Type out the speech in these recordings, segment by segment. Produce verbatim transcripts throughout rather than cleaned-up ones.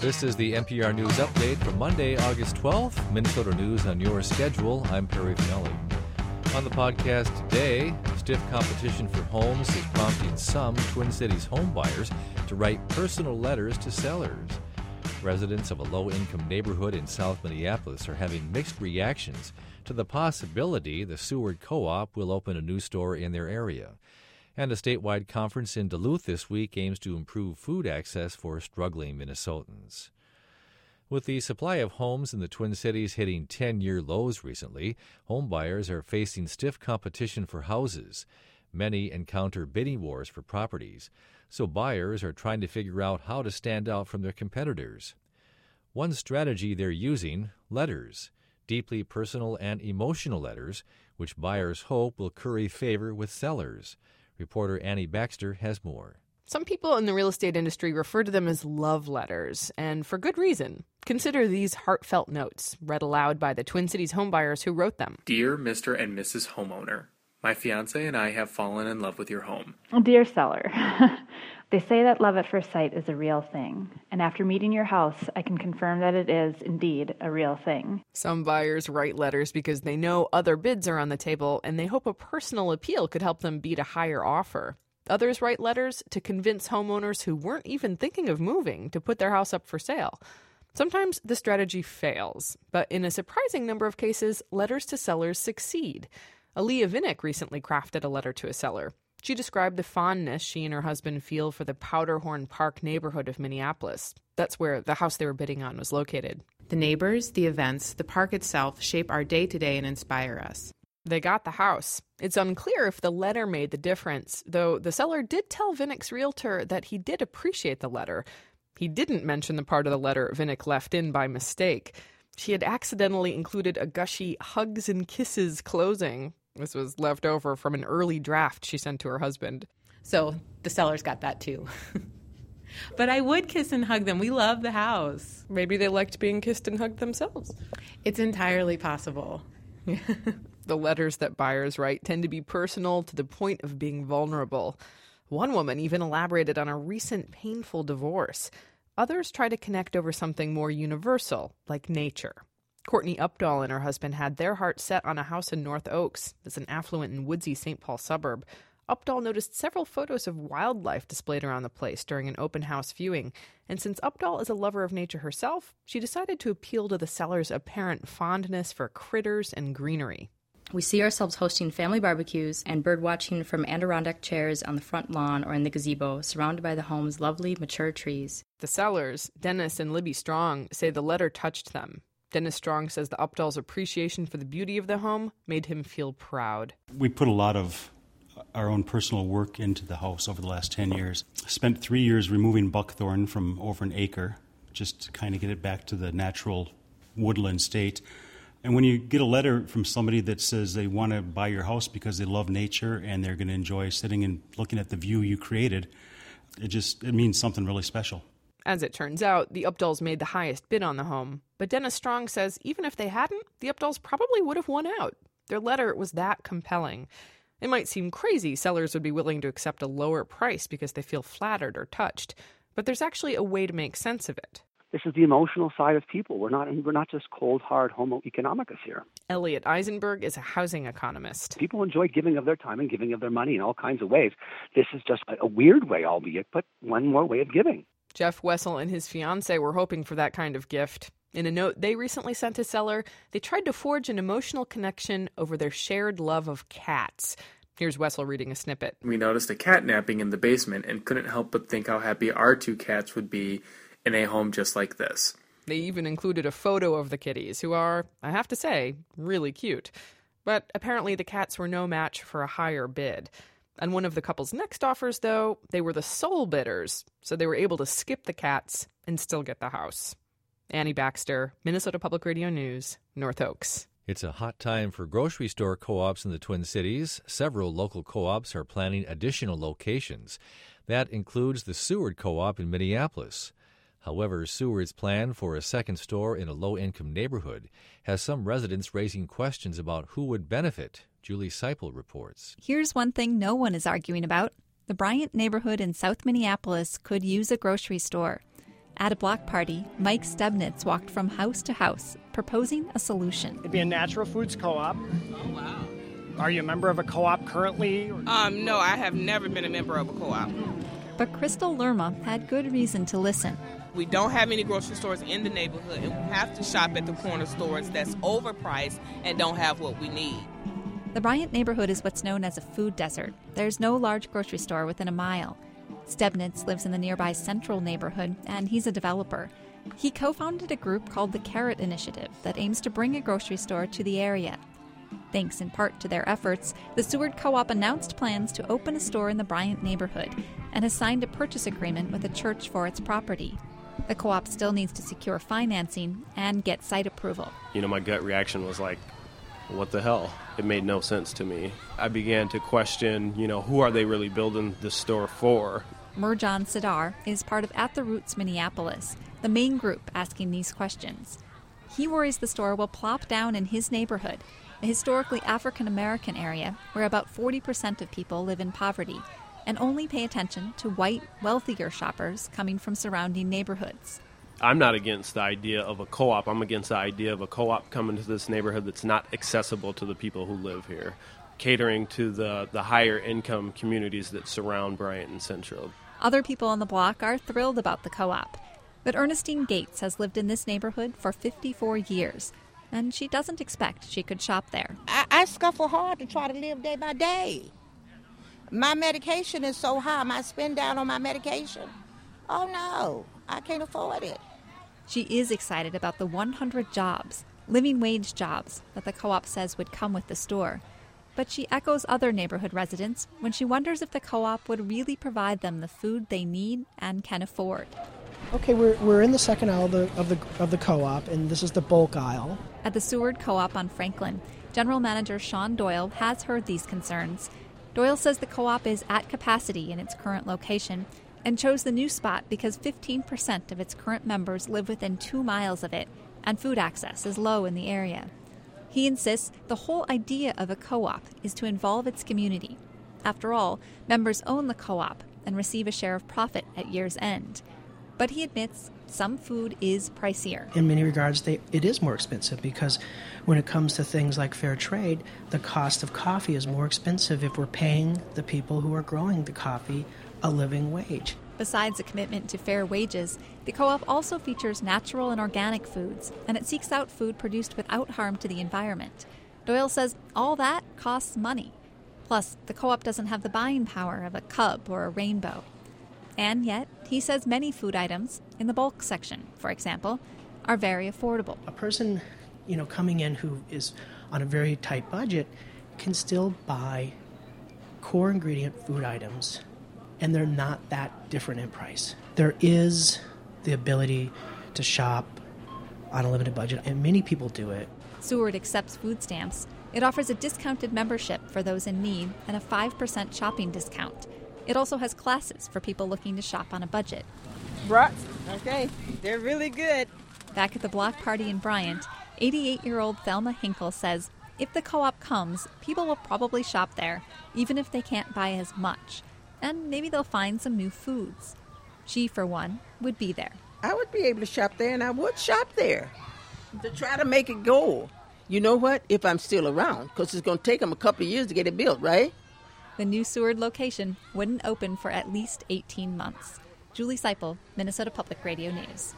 This is the N P R News Update for Monday, August twelfth. Minnesota News on your schedule. I'm Perry Finelli. On the podcast today, stiff competition for homes is prompting some Twin Cities homebuyers to write personal letters to sellers. Residents of a low-income neighborhood in South Minneapolis are having mixed reactions to the possibility the Seward Co-op will open a new store in their area. And a statewide conference in Duluth this week aims to improve food access for struggling Minnesotans. With the supply of homes in the Twin Cities hitting ten-year lows recently, homebuyers are facing stiff competition for houses. Many encounter bidding wars for properties, so buyers are trying to figure out how to stand out from their competitors. One strategy they're using, letters, deeply personal and emotional letters, which buyers hope will curry favor with sellers. Reporter Annie Baxter has more. Some people in the real estate industry refer to them as love letters, and for good reason. Consider these heartfelt notes, read aloud by the Twin Cities homebuyers who wrote them. Dear Mister and Missus Homeowner, my fiancé and I have fallen in love with your home. Dear seller, they say that love at first sight is a real thing, and after meeting your house, I can confirm that it is indeed a real thing. Some buyers write letters because they know other bids are on the table, and they hope a personal appeal could help them beat a higher offer. Others write letters to convince homeowners who weren't even thinking of moving to put their house up for sale. Sometimes the strategy fails, but in a surprising number of cases, letters to sellers succeed. Aaliyah Vinnick recently crafted a letter to a seller. She described the fondness she and her husband feel for the Powderhorn Park neighborhood of Minneapolis. That's where the house they were bidding on was located. The neighbors, the events, the park itself shape our day-to-day and inspire us. They got the house. It's unclear if the letter made the difference, though the seller did tell Vinnick's realtor that he did appreciate the letter. He didn't mention the part of the letter Vinnick left in by mistake. She had accidentally included a gushy hugs and kisses closing. This was left over from an early draft she sent to her husband. So the sellers got that too. But I would kiss and hug them. We love the house. Maybe they liked being kissed and hugged themselves. It's entirely possible. The letters that buyers write tend to be personal to the point of being vulnerable. One woman even elaborated on a recent painful divorce. Others try to connect over something more universal, like nature. Courtney Updahl and her husband had their hearts set on a house in North Oaks. That's an affluent and woodsy Saint Paul suburb. Updahl noticed several photos of wildlife displayed around the place during an open house viewing. And since Updahl is a lover of nature herself, she decided to appeal to the seller's apparent fondness for critters and greenery. We see ourselves hosting family barbecues and bird watching from Adirondack chairs on the front lawn or in the gazebo, surrounded by the home's lovely, mature trees. The sellers, Dennis and Libby Strong, say the letter touched them. Dennis Strong says the Updahl's appreciation for the beauty of the home made him feel proud. We put a lot of our own personal work into the house over the last ten years. Spent three years removing buckthorn from over an acre, just to kind of get it back to the natural woodland state. And when you get a letter from somebody that says they want to buy your house because they love nature and they're going to enjoy sitting and looking at the view you created, it just it means something really special. As it turns out, the Updahls made the highest bid on the home. But Dennis Strong says even if they hadn't, the Updahls probably would have won out. Their letter was that compelling. It might seem crazy sellers would be willing to accept a lower price because they feel flattered or touched, but there's actually a way to make sense of it. This is the emotional side of people. We're not we're not just cold, hard homo economicus here. Elliot Eisenberg is a housing economist. People enjoy giving of their time and giving of their money in all kinds of ways. This is just a weird way, albeit, but one more way of giving. Jeff Wessel and his fiancée were hoping for that kind of gift. In a note they recently sent a seller, they tried to forge an emotional connection over their shared love of cats. Here's Wessel reading a snippet. We noticed a cat napping in the basement and couldn't help but think how happy our two cats would be in a home just like this. They even included a photo of the kitties, who are, I have to say, really cute. But apparently the cats were no match for a higher bid. On one of the couple's next offers, though, they were the sole bidders, so they were able to skip the cats and still get the house. Annie Baxter, Minnesota Public Radio News, North Oaks. It's a hot time for grocery store co-ops in the Twin Cities. Several local co-ops are planning additional locations. That includes the Seward Co-op in Minneapolis. However, Seward's plan for a second store in a low-income neighborhood has some residents raising questions about who would benefit. Julie Seipel reports. Here's one thing no one is arguing about. The Bryant neighborhood in South Minneapolis could use a grocery store. At a block party, Mike Stebnitz walked from house to house, proposing a solution. It'd be a natural foods co-op. Oh, wow. Are you a member of a co-op currently? Um, no, I have never been a member of a co-op. But Crystal Lerma had good reason to listen. We don't have any grocery stores in the neighborhood, and we have to shop at the corner stores that's overpriced and don't have what we need. The Bryant neighborhood is what's known as a food desert. There's no large grocery store within a mile. Stebnitz lives in the nearby Central neighborhood, and he's a developer. He co-founded a group called the Carrot Initiative that aims to bring a grocery store to the area. Thanks in part to their efforts, the Seward Co-op announced plans to open a store in the Bryant neighborhood and has signed a purchase agreement with a church for its property. The co-op still needs to secure financing and get site approval. You know, my gut reaction was like, what the hell? It made no sense to me. I began to question, you know, who are they really building this store for? Murjan Sidar is part of At the Roots Minneapolis, the main group asking these questions. He worries the store will plop down in his neighborhood, a historically African-American area where about forty percent of people live in poverty, and only pay attention to white, wealthier shoppers coming from surrounding neighborhoods. I'm not against the idea of a co-op. I'm against the idea of a co-op coming to this neighborhood that's not accessible to the people who live here, catering to the, the higher income communities that surround Bryant and Central. Other people on the block are thrilled about the co-op. But Ernestine Gates has lived in this neighborhood for fifty-four years, and she doesn't expect she could shop there. I, I scuffle hard to try to live day by day. My medication is so high, I spend down on my medication. Oh no, I can't afford it. She is excited about the one hundred jobs, living wage jobs, that the co-op says would come with the store. But she echoes other neighborhood residents when she wonders if the co-op would really provide them the food they need and can afford. Okay, we're we're in the second aisle of the, of the of the co-op, and this is the bulk aisle. At the Seward Co-op on Franklin, General Manager Sean Doyle has heard these concerns. Doyle says the co-op is at capacity in its current location and chose the new spot because fifteen percent of its current members live within two miles of it, and food access is low in the area. He insists the whole idea of a co-op is to involve its community. After all, members own the co-op and receive a share of profit at year's end. But he admits some food is pricier. In many regards, they, it is more expensive because when it comes to things like fair trade, the cost of coffee is more expensive if we're paying the people who are growing the coffee a living wage. Besides a commitment to fair wages, the co-op also features natural and organic foods, and it seeks out food produced without harm to the environment. Doyle says all that costs money. Plus, the co-op doesn't have the buying power of a Cub or a Rainbow. And yet, he says many food items, in the bulk section, for example, are very affordable. A person, you know, coming in who is on a very tight budget can still buy core ingredient food items, and they're not that different in price. There is the ability to shop on a limited budget, and many people do it. Seward accepts food stamps. It offers a discounted membership for those in need and a five percent shopping discount. It also has classes for people looking to shop on a budget. Brats, okay, they're really good. Back at the block party in Bryant, eighty-eight-year-old Thelma Hinkle says if the co-op comes, people will probably shop there, even if they can't buy as much. And maybe they'll find some new foods. She, for one, would be there. I would be able to shop there, and I would shop there to try to make it go. You know what? If I'm still around, because it's going to take them a couple of years to get it built, right? The new Seward location wouldn't open for at least eighteen months. Julie Seipel, Minnesota Public Radio News.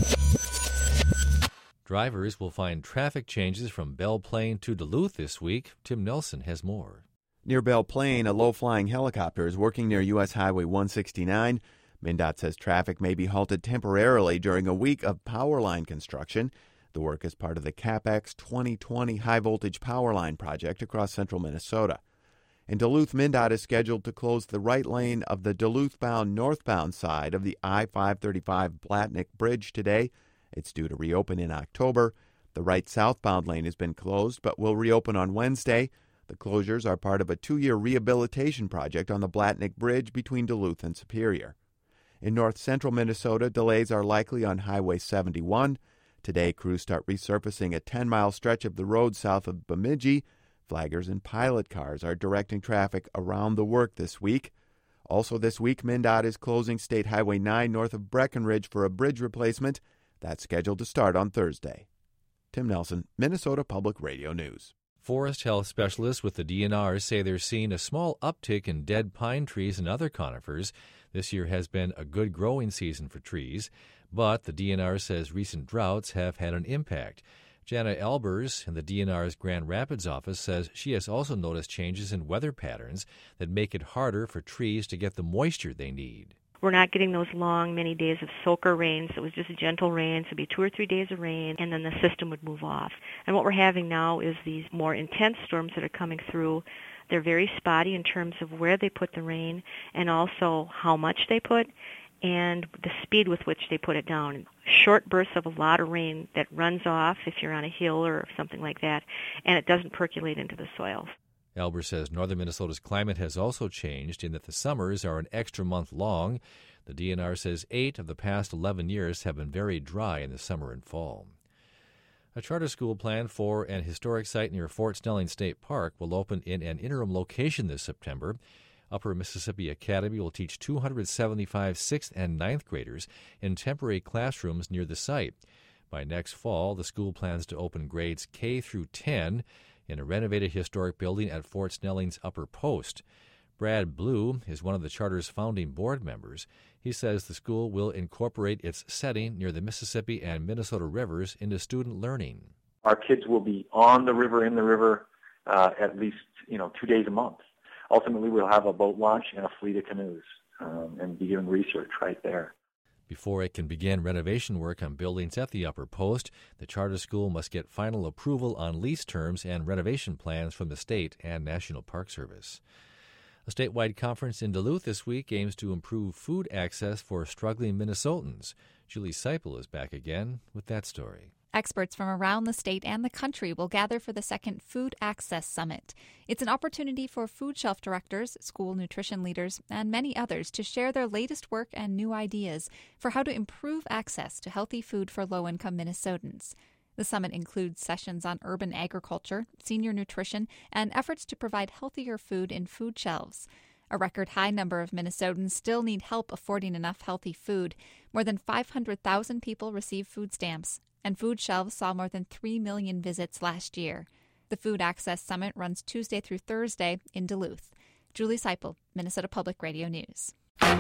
Drivers will find traffic changes from Belle Plaine to Duluth this week. Tim Nelson has more. Near Belle Plaine, a low-flying helicopter is working near U S Highway one sixty-nine. MnDOT says traffic may be halted temporarily during a week of power line construction. The work is part of the CapEx twenty twenty high-voltage power line project across central Minnesota. In Duluth, MnDOT is scheduled to close the right lane of the Duluth-bound northbound side of the I five thirty-five Blatnick Bridge today. It's due to reopen in October. The right southbound lane has been closed but will reopen on Wednesday. The closures are part of a two-year rehabilitation project on the Blatnick Bridge between Duluth and Superior. In north-central Minnesota, delays are likely on Highway seventy-one. Today, crews start resurfacing a ten-mile stretch of the road south of Bemidji. Flaggers and pilot cars are directing traffic around the work this week. Also this week, MnDOT is closing State Highway nine north of Breckenridge for a bridge replacement. That's scheduled to start on Thursday. Tim Nelson, Minnesota Public Radio News. Forest health specialists with the D N R say they're seeing a small uptick in dead pine trees and other conifers. This year has been a good growing season for trees, but the D N R says recent droughts have had an impact. Jana Albers in the D N R's Grand Rapids office says she has also noticed changes in weather patterns that make it harder for trees to get the moisture they need. We're not getting those long, many days of soaker rains. It was just a gentle rain. So it would be two or three days of rain, and then the system would move off. And what we're having now is these more intense storms that are coming through. They're very spotty in terms of where they put the rain and also how much they put and the speed with which they put it down. Short bursts of a lot of rain that runs off if you're on a hill or something like that, and it doesn't percolate into the soils. Albers says northern Minnesota's climate has also changed in that the summers are an extra month long. The D N R says eight of the past eleven years have been very dry in the summer and fall. A charter school planned for an historic site near Fort Snelling State Park will open in an interim location this September. Upper Mississippi Academy will teach two hundred seventy-five sixth and ninth graders in temporary classrooms near the site. By next fall, the school plans to open grades K through ten in a renovated historic building at Fort Snelling's Upper Post. Brad Blue is one of the charter's founding board members. He says the school will incorporate its setting near the Mississippi and Minnesota rivers into student learning. Our kids will be on the river, in the river, uh, at least you know two days a month. Ultimately, we'll have a boat launch and a fleet of canoes um, and be doing research right there. Before it can begin renovation work on buildings at the Upper Post, the charter school must get final approval on lease terms and renovation plans from the state and National Park Service. A statewide conference in Duluth this week aims to improve food access for struggling Minnesotans. Julie Seipel is back again with that story. Experts from around the state and the country will gather for the second Food Access Summit. It's an opportunity for food shelf directors, school nutrition leaders, and many others to share their latest work and new ideas for how to improve access to healthy food for low-income Minnesotans. The summit includes sessions on urban agriculture, senior nutrition, and efforts to provide healthier food in food shelves. A record high number of Minnesotans still need help affording enough healthy food. More than five hundred thousand people receive food stamps, and food shelves saw more than three million visits last year. The Food Access Summit runs Tuesday through Thursday in Duluth. Julie Seipel, Minnesota Public Radio News.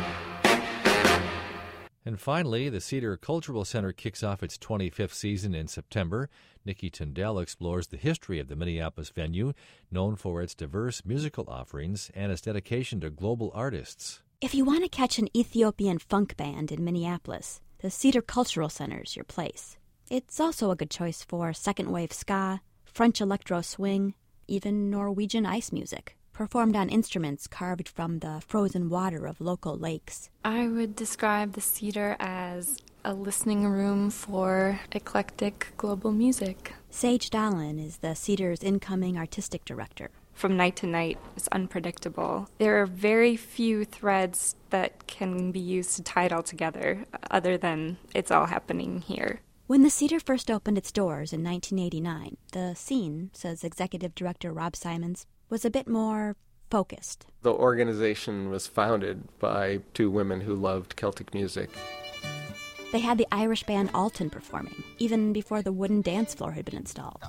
And finally, the Cedar Cultural Center kicks off its twenty-fifth season in September. Nikki Tyndall explores the history of the Minneapolis venue, known for its diverse musical offerings and its dedication to global artists. If you want to catch an Ethiopian funk band in Minneapolis, the Cedar Cultural Center's your place. It's also a good choice for second-wave ska, French electro swing, even Norwegian ice music, performed on instruments carved from the frozen water of local lakes. I would describe the Cedar as a listening room for eclectic global music. Sage Dallin is the Cedar's incoming artistic director. From night to night, it's unpredictable. There are very few threads that can be used to tie it all together, other than it's all happening here. When the Cedar first opened its doors in nineteen eighty-nine, the scene, says executive director Rob Simons, was a bit more focused. The organization was founded by two women who loved Celtic music. They had the Irish band Alton performing, even before the wooden dance floor had been installed.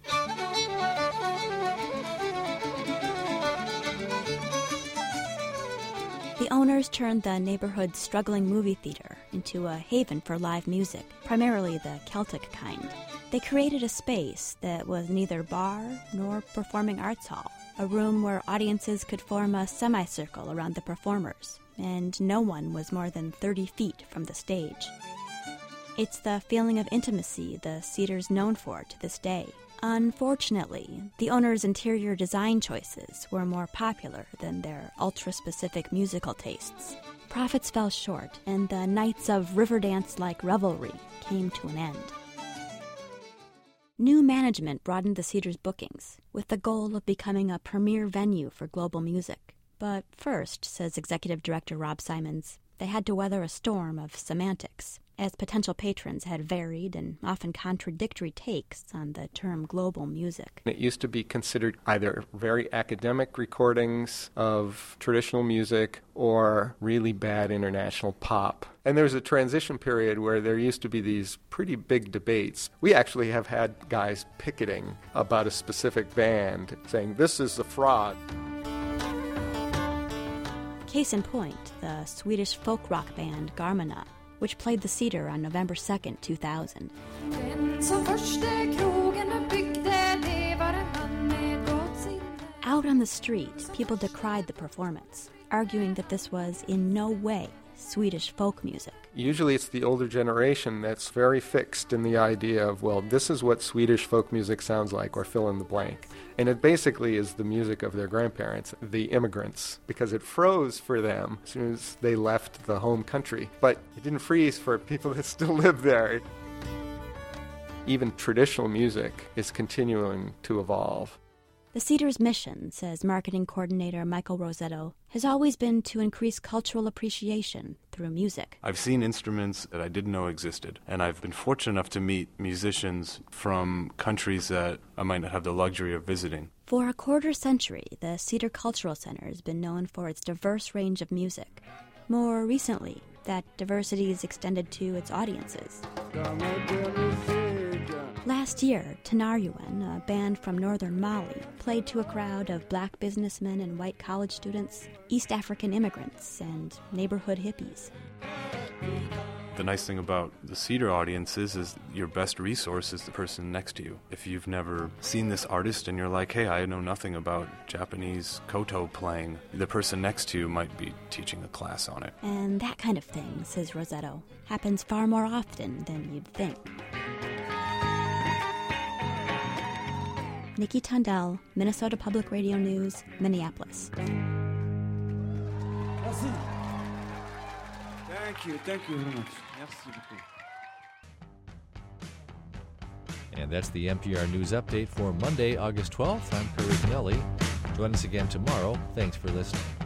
The owners turned the neighborhood's struggling movie theater into a haven for live music, primarily the Celtic kind. They created a space that was neither bar nor performing arts hall, a room where audiences could form a semicircle around the performers, and no one was more than thirty feet from the stage. It's the feeling of intimacy the Cedar's known for to this day. Unfortunately, the owner's interior design choices were more popular than their ultra-specific musical tastes. Profits fell short, and the nights of Riverdance-like revelry came to an end. New management broadened the Cedar's bookings, with the goal of becoming a premier venue for global music. But first, says executive director Rob Simons, they had to weather a storm of semantics. as potential patrons had varied and often contradictory takes on the term global music. It used to be considered either very academic recordings of traditional music or really bad international pop. And there was a transition period where there used to be these pretty big debates. We actually have had guys picketing about a specific band, saying, this is a fraud. Case in point, the Swedish folk rock band Garmina, which played the Cedar on November second, two thousand. Out on the street, people decried the performance, arguing that this was in no way Swedish folk music. Usually it's the older generation that's very fixed in the idea of, well, this is what Swedish folk music sounds like, or fill in the blank. And it basically is the music of their grandparents, the immigrants, because it froze for them as soon as they left the home country. But it didn't freeze for people that still live there. Even traditional music is continuing to evolve. The Cedar's mission, says marketing coordinator Michael Rosetto, has always been to increase cultural appreciation through music. I've seen instruments that I didn't know existed, and I've been fortunate enough to meet musicians from countries that I might not have the luxury of visiting. For a quarter century, the Cedar Cultural Center has been known for its diverse range of music. More recently, that diversity is extended to its audiences. Last year, Tenaryuan, a band from northern Mali, played to a crowd of black businessmen and white college students, East African immigrants, and neighborhood hippies. The nice thing about the Cedar audiences is your best resource is the person next to you. If you've never seen this artist and you're like, hey, I know nothing about Japanese koto playing, the person next to you might be teaching a class on it. And that kind of thing, says Rosetto, happens far more often than you'd think. Nikki Tundell, Minnesota Public Radio News, Minneapolis. Thank you, thank you very much. Merci beaucoup. And that's the N P R News Update for Monday, August twelfth. I'm Perry Finelli. Join us again tomorrow. Thanks for listening.